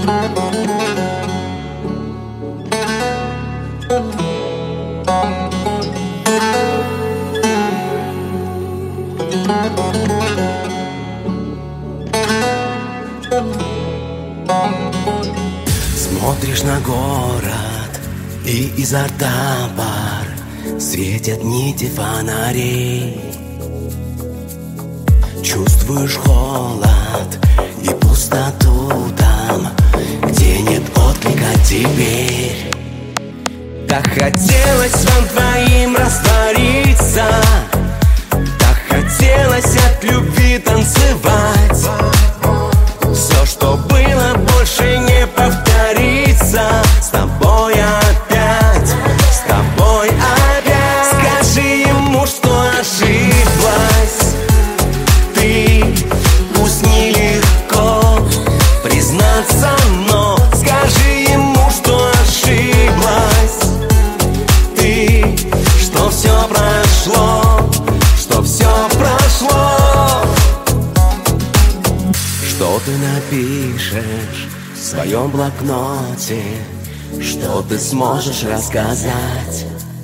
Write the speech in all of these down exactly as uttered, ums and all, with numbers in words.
Смотришь на город, и изо рта пар, светят нити фонарей. Чувствуешь холод и пустоту там, где нет отклика теперь. Так хотелось вам двоим раствориться, так хотелось от любви танцевать. Все, что было, больше не повторится. С тобой опять, с тобой опять. Скажи ему, что ошиблась ты, пусть нелегко признаться, но скажи ему, что ошиблась ты, что все прошло, что все прошло. Что ты напишешь в своем блокноте, что ты сможешь рассказать?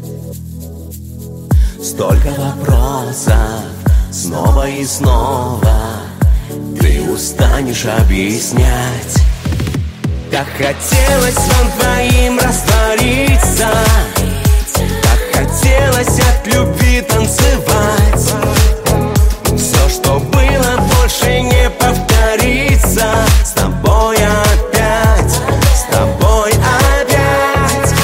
Столько вопросов снова и снова ты устанешь объяснять. Так хотелось вам двоим раствориться, так хотелось от любви танцевать. Все, что было, больше не повторится. С тобой опять, с тобой опять.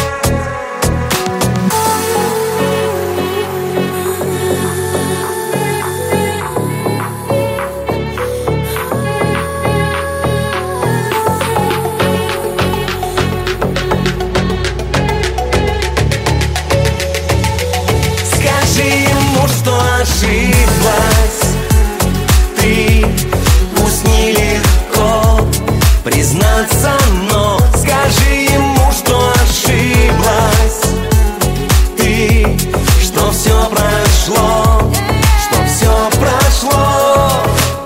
Скажи ему, что ошиблась ты, пусть нелегко признаться, но скажи ему, что ошиблась ты, что все прошло, что все прошло,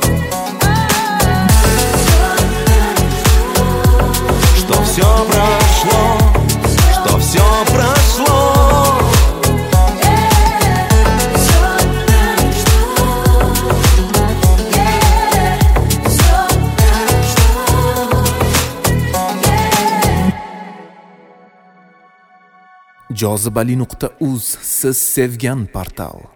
что все прошло, что все прошло. jozibali nuqta uz siz sevgan portal.